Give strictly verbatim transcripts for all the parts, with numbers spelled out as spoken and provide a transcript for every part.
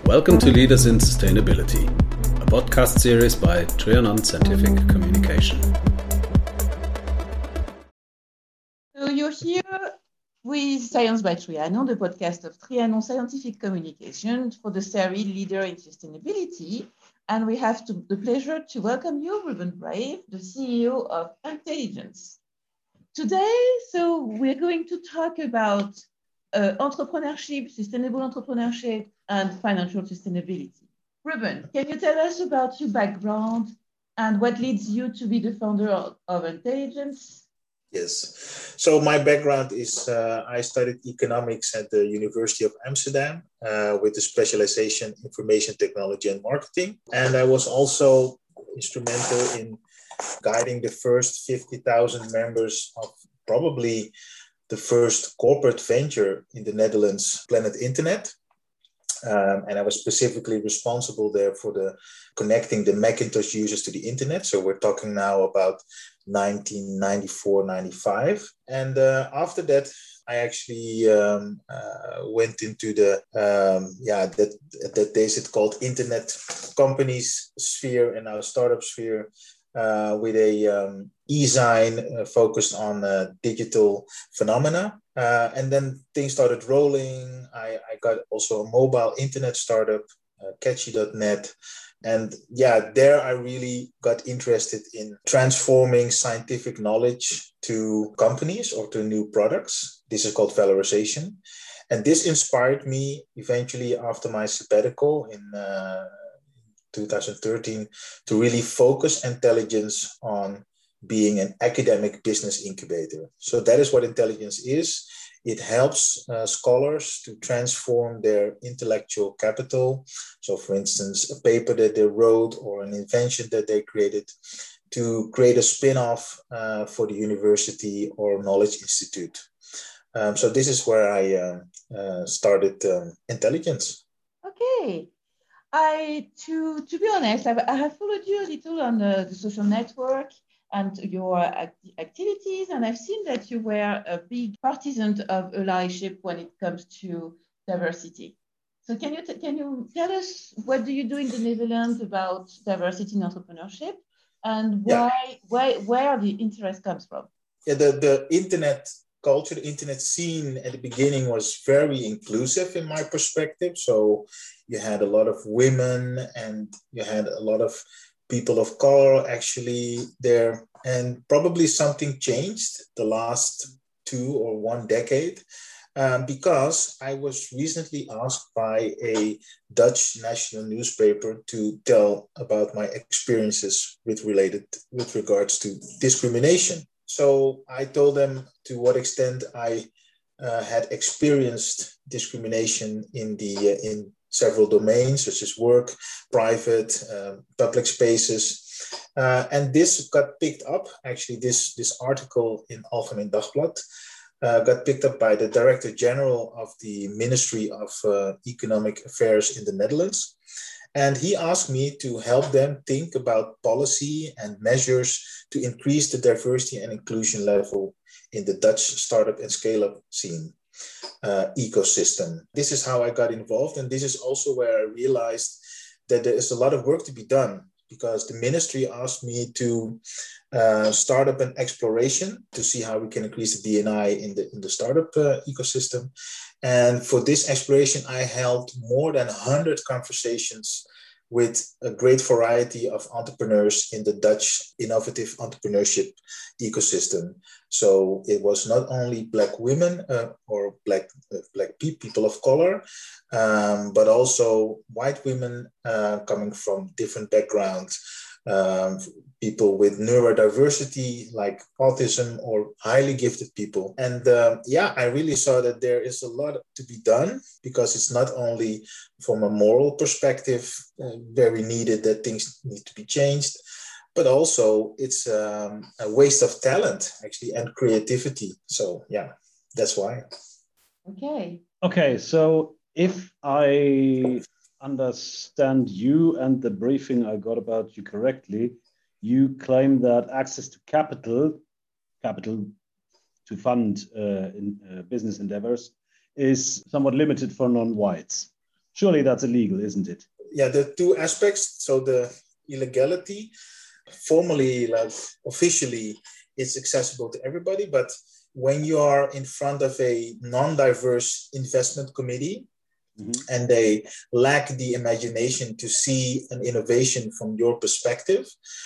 Welcome to Leaders in Sustainability, a podcast series by Trianon Scientific Communication. So you're here with Science by Trianon, the podcast of Trianon Scientific Communication for the series Leader in Sustainability. And we have to, the pleasure to welcome you, Ruben Brave, the C E O of Intelligence. Today, so we're going to talk about uh, entrepreneurship, sustainable entrepreneurship, and financial sustainability. Ruben, can you tell us about your background and what leads you to be the founder of, of Intelligence? Yes. So my background is uh, I studied economics at the University of Amsterdam uh, with a specialization in information technology and marketing. And I was also instrumental in guiding the first fifty thousand members of probably the first corporate venture in the Netherlands, Planet Internet. Um, and I was specifically responsible there for the connecting the Macintosh users to the internet. So we're talking now about nineteen ninety-four, ninety-five. And uh, after that, I actually um, uh, went into the, um, yeah, that, that days it called internet companies sphere and now startup sphere. Uh, with a um, e-sign uh, focused on uh, digital phenomena. Uh, and then things started rolling. I, I got also a mobile internet startup, uh, Catchy dot net. And yeah, there I really got interested in transforming scientific knowledge to companies or to new products. This is called valorization. And this inspired me eventually after my sabbatical in uh, two thousand thirteen to really focus Intelligence on being an academic business incubator. So that is what Intelligence is. It helps uh, scholars to transform their intellectual capital. So for instance, a paper that they wrote or an invention that they created to create a spin-off uh, for the university or knowledge institute. Um, so this is where I uh, uh, started um, Intelligence. Okay. I, to, to be honest, I've, I have followed you a little on the, the social network and your act- activities, and I've seen that you were a big partisan of allyship when it comes to diversity. So can you, t- can you tell us what do you do in the Netherlands about diversity in entrepreneurship and why, yeah. why where the interest comes from? Yeah, the, the internet culture, the internet scene at the beginning was very inclusive in my perspective. So you had a lot of women and you had a lot of people of color actually there. And probably something changed the last two or one decade um, because I was recently asked by a Dutch national newspaper to tell about my experiences with related with regards to discrimination. So I told them to what extent I uh, had experienced discrimination in the uh, in several domains, such as work, private, uh, public spaces. Uh, and this got picked up, actually, this, this article in Algemeen Dagblad uh, got picked up by the Director General of the Ministry of uh, Economic Affairs in the Netherlands. And he asked me to help them think about policy and measures to increase the diversity and inclusion level in the Dutch startup and scale-up scene uh, ecosystem. This is how I got involved. And this is also where I realized that there is a lot of work to be done because the ministry asked me to uh, start up an exploration to see how we can increase the D and I in the, in the startup uh, ecosystem. And for this exploration, I held more than one hundred conversations with a great variety of entrepreneurs in the Dutch innovative entrepreneurship ecosystem. So it was not only Black women uh, or Black, uh, Black people of color, um, but also white women uh, coming from different backgrounds, um, people with neurodiversity like autism or highly gifted people. And uh, yeah, I really saw that there is a lot to be done because it's not only from a moral perspective uh, very needed that things need to be changed, but also it's um, a waste of talent actually and creativity. So yeah, that's why. Okay. Okay, so if I understand you and the briefing I got about you correctly, you claim that access to capital, capital to fund uh, in, uh, business endeavors is somewhat limited for non-whites. Surely that's illegal, isn't it? Yeah, there are two aspects. So the illegality, formally, like officially, it's accessible to everybody. But when you are in front of a non-diverse investment committee, mm-hmm. and they lack the imagination to see an innovation from your perspective,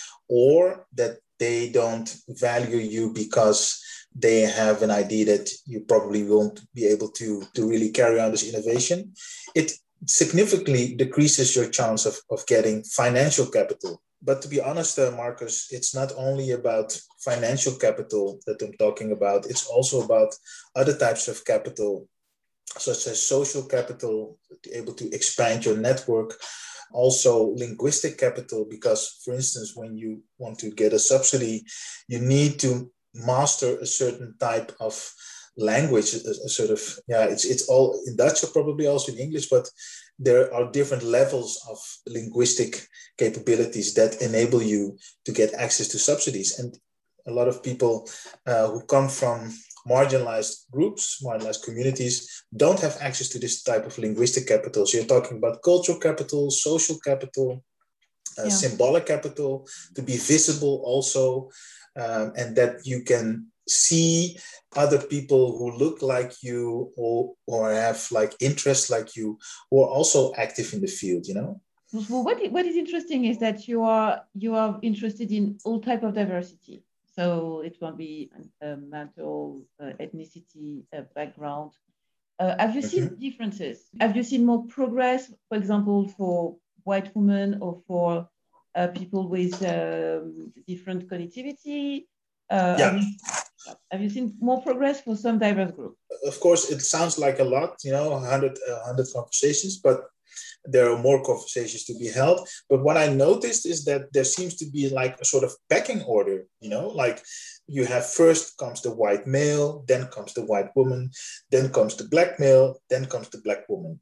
or that they don't value you because they have an idea that you probably won't be able to, to really carry on this innovation, it significantly decreases your chance of, of getting financial capital. But to be honest, uh, Marcus, it's not only about financial capital that I'm talking about. It's also about other types of capital, such as social capital, to be able to expand your network. Also linguistic capital, because, for instance, when you want to get a subsidy, you need to master a certain type of language, a, a sort of, yeah, it's it's all in Dutch or probably also in English, but there are different levels of linguistic capabilities that enable you to get access to subsidies. And a lot of people uh, who come from marginalized groups, marginalized communities, don't have access to this type of linguistic capital. So you're talking about cultural capital, social capital, uh, yeah. symbolic capital, to be visible also, um, and that you can see other people who look like you or, or have like interests like you, who are also active in the field, you know? Well, what, what is interesting is that you are, you are interested in all type of diversity. So it will be a mental, uh, ethnicity, uh, background. Uh, have you seen mm-hmm. differences? Have you seen more progress, for example, for white women or for uh, people with um, different connectivity? Uh, yeah. have, you, have you seen more progress for some diverse group? Of course, it sounds like a lot, you know, one hundred, one hundred conversations, but there are more conversations to be held. But what I noticed is that there seems to be like a sort of pecking order, you know, like you have first comes the white male, then comes the white woman, then comes the black male, then comes the black woman.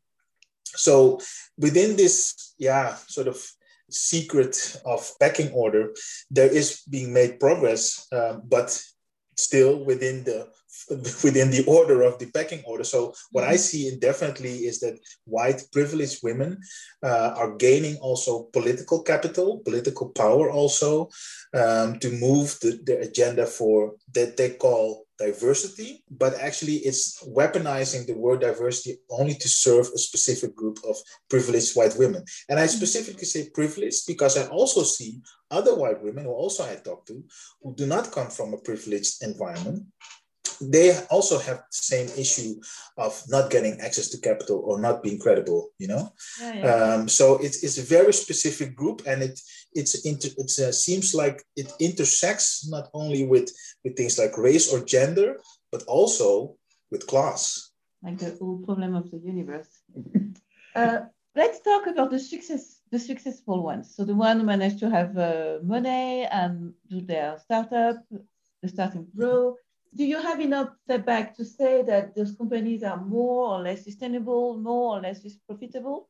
So within this, yeah, sort of secret of pecking order, there is being made progress, uh, but still within the within the order of the pecking order. So what I see definitely is that white privileged women uh, are gaining also political capital, political power also, um, to move the, the agenda for that they call diversity, but actually it's weaponizing the word diversity only to serve a specific group of privileged white women. And I specifically say privileged because I also see other white women who also I talk to, who do not come from a privileged environment. They also have the same issue of not getting access to capital or not being credible, you know? Yeah, yeah. Um, so it's, it's a very specific group, and it it's inter, it uh, seems like it intersects not only with, with things like race or gender, but also with class. Like the whole problem of the universe. uh, let's talk about the success, the successful ones. So the one who managed to have uh, money and do their startup, the starting grow. Do you have enough setback to say that those companies are more or less sustainable, more or less profitable?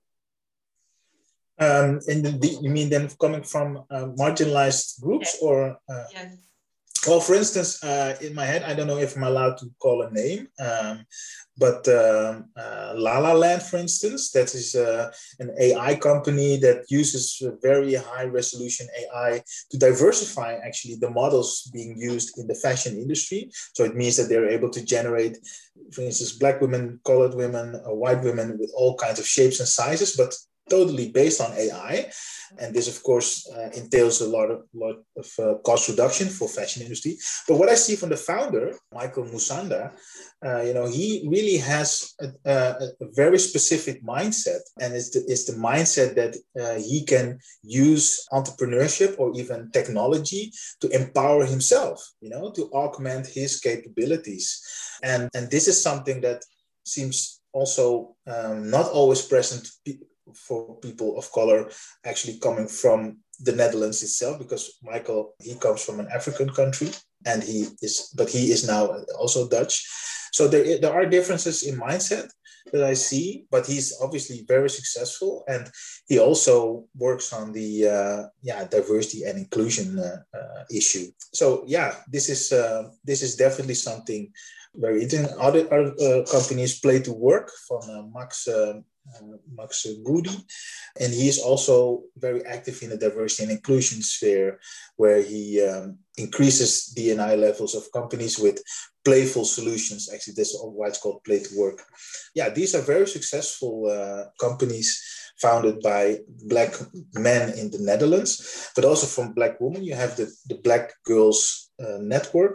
Um, and the, you mean then coming from uh, marginalized groups, yes. or? Uh, yes. Well, for instance, uh, in my head, I don't know if I'm allowed to call a name, um, but um, uh, La La Land, for instance, that is uh, an A I company that uses very high resolution A I to diversify actually the models being used in the fashion industry. So it means that they're able to generate, for instance, black women, colored women, uh, white women with all kinds of shapes and sizes, but totally based on A I. And this, of course, uh, entails a lot of, lot of uh, cost reduction for fashion industry. But what I see from the founder, Michael Musonda, uh, you know, he really has a, a, a very specific mindset. And it's the, it's the mindset that uh, he can use entrepreneurship or even technology to empower himself, you know, to augment his capabilities. And, and this is something that seems also um, not always present for people of color actually coming from the Netherlands itself, because Michael, he comes from an African country and he is, but he is now also Dutch. So there, there are differences in mindset that I see, but he's obviously very successful, and he also works on the uh, yeah diversity and inclusion uh, uh, issue. So yeah, this is uh, this is definitely something very interesting. Other, other uh, companies play to work from uh, Max uh, uh, Max Goody. And he is also very active in the diversity and inclusion sphere, where he um, increases D and I levels of companies with playful solutions. Actually, that's why it's called Play to Work. Yeah, these are very successful uh, companies founded by Black men in the Netherlands, but also from Black women. You have the, the Black Girls uh, Network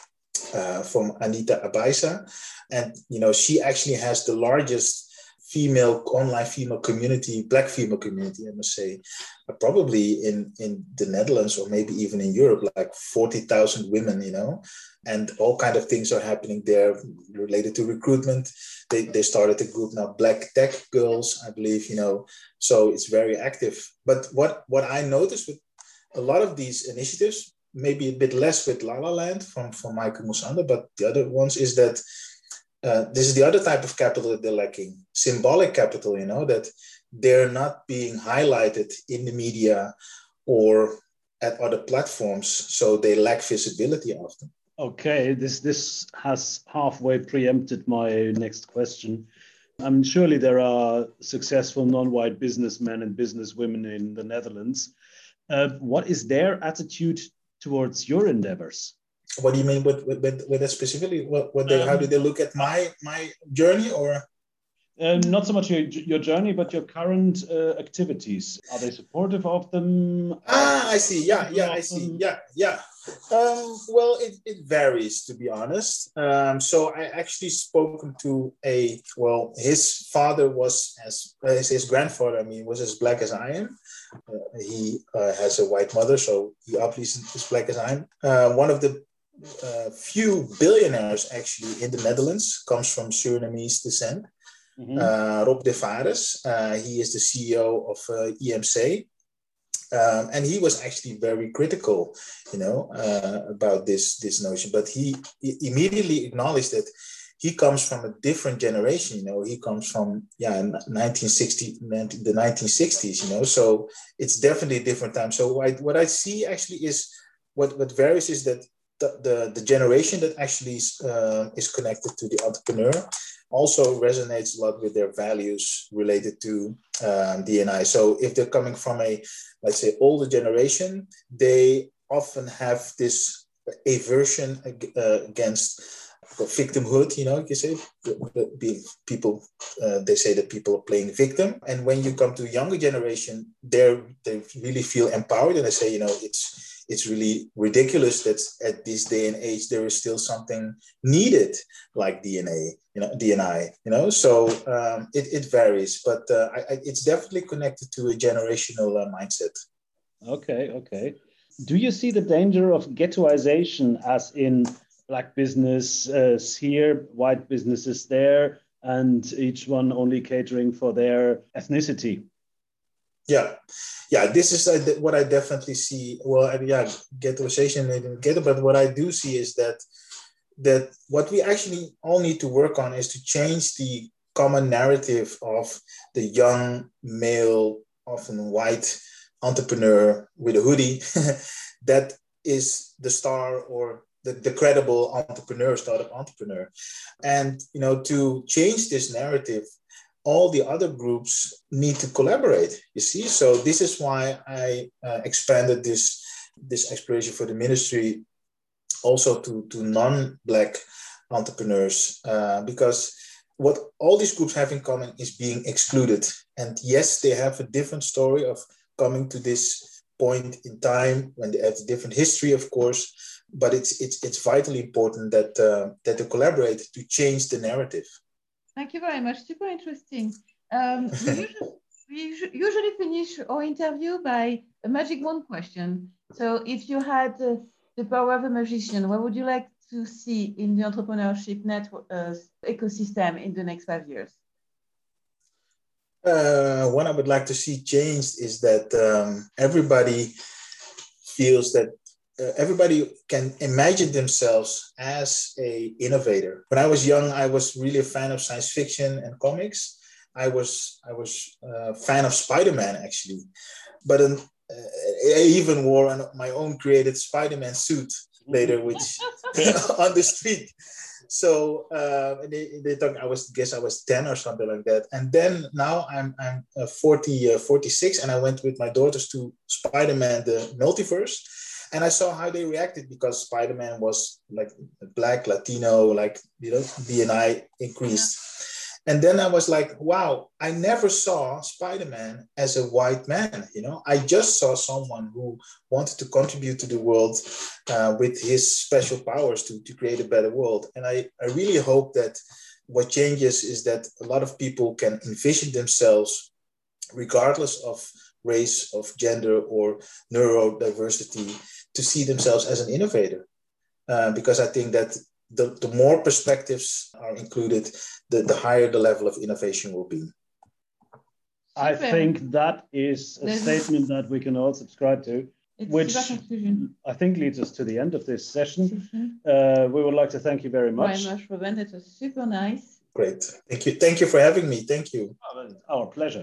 uh, from Anita Abaisa. And, you know, she actually has the largest female, online female community, Black female community, I must say, uh, probably in, in the Netherlands or maybe even in Europe, like forty thousand women, you know, and all kind of things are happening there related to recruitment. They, they started a group now, Black Tech Girls, I believe, you know, so it's very active. But what, what I noticed with a lot of these initiatives, maybe a bit less with La La Land from, from Michael Moussander, but the other ones is that Uh, this is the other type of capital that they're lacking, symbolic capital, you know, that they're not being highlighted in the media or at other platforms, so they lack visibility often. Okay, this this has halfway preempted my next question. I mean, surely there are successful non-white businessmen and businesswomen in the Netherlands. Uh, what is their attitude towards your endeavors? What do you mean with, with, with that specifically? What, what they, um, how do they look at my my journey, or? Uh, not so much your, your journey, but your current uh, activities. Are they supportive of them? Ah, I see. Yeah, yeah, I see. Yeah, yeah. Um, well, it, it varies, to be honest. Um, so I actually spoken to a, well, his father was as, uh, his, his grandfather, I mean, was as Black as I am. Uh, he uh, has a white mother, so he obviously is as Black as I am. Uh, one of the Uh, few billionaires actually in the Netherlands comes from Surinamese descent. Mm-hmm. uh, Rob de Vares, uh, he is the C E O of uh, E M C, um, and he was actually very critical, you know, uh, about this this notion. But he, he immediately acknowledged that he comes from a different generation. You know, he comes from yeah nineteen sixty, the nineteen sixties. You know, so it's definitely a different time. So I, what I see actually is what what varies is that. The, the, the generation that actually is, uh, is connected to the entrepreneur also resonates a lot with their values related to um, D and I. So if they're coming from a, let's say, older generation, they often have this aversion uh, against victimhood, you know, you say, being people, uh, they say that people are playing victim. And when you come to a younger generation, they they really feel empowered, and they say, you know, it's it's really ridiculous that at this day and age there is still something needed like D N A, you know, D and I, you know. So um, it it varies, but uh, I, I, it's definitely connected to a generational uh, mindset. Okay, okay. Do you see the danger of ghettoization, as in Black business uh, here, white businesses there, and each one only catering for their ethnicity? Yeah, yeah. This is uh, what I definitely see. Well, yeah, ghettoization, ghetto. But what I do see is that that what we actually all need to work on is to change the common narrative of the young male, often white entrepreneur with a hoodie that is the star or the, the credible entrepreneur, startup entrepreneur. And, you know, to change this narrative, all the other groups need to collaborate, you see? So this is why I uh, expanded this, this exploration for the ministry also to, to non-Black entrepreneurs, uh, because what all these groups have in common is being excluded. And yes, they have a different story of coming to this point in time when they have a different history, of course, but it's it's it's vitally important that uh, that they collaborate to change the narrative. Thank you very much. Super interesting. Um, we, usually, we usually finish our interview by a magic wand question. So if you had uh, the power of a magician, what would you like to see in the entrepreneurship network uh, ecosystem in the next five years? Uh, what I would like to see changed is that um, everybody feels that uh, everybody can imagine themselves as a innovator. When I was young, I was really a fan of science fiction and comics. I was I was a fan of Spider-Man, actually, but um, uh, I even wore an, my own created Spider-Man suit later, which on the street. So uh, they, they talk, I was guess I was ten or something like that. And then now I'm I'm uh, forty, uh, forty-six, and I went with my daughters to Spider-Man the Multiverse, and I saw how they reacted because Spider-Man was like Black, Latino, like, you know, B N I increased. Yeah. And then I was like, wow, I never saw Spider-Man as a white man, you know. I just saw someone who wanted to contribute to the world uh, with his special powers to, to create a better world. And I, I really hope that what changes is that a lot of people can envision themselves, regardless of race, of gender, or neurodiversity, to see themselves as an innovator. Uh, because I think that The, the more perspectives are included, the, the higher the level of innovation will be. I think that is a There's statement that we can all subscribe to, it's which I think leads us to the end of this session. Uh, we would like to thank you very much. Very much, Ruben. It was super nice. Great. Thank you. Thank you for having me. Thank you. Oh, our pleasure.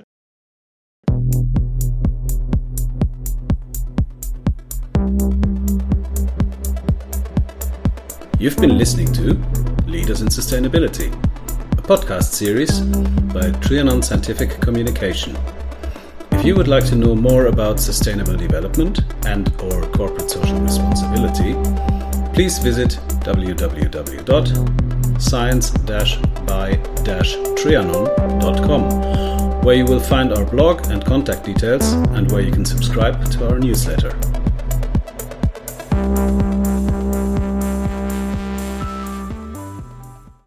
You've been listening to Leaders in Sustainability, a podcast series by Trianon Scientific Communication. If you would like to know more about sustainable development and or corporate social responsibility, please visit w w w dot science dash by dash trianon dot com, where you will find our blog and contact details and where you can subscribe to our newsletter.